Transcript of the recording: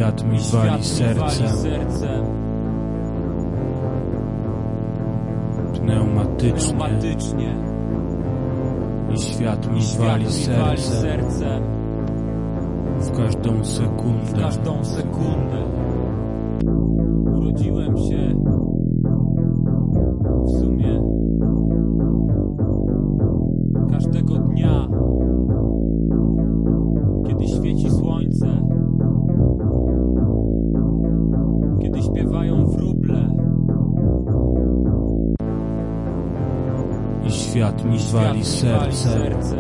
świat mi wali serce. Pneumatycznie. I świat mi wali serce. W każdą sekundę. Urodziłem się w sumie każdego dnia, kiedy świeci słońce, kiedy śpiewają wróble. I świat mi wali serce.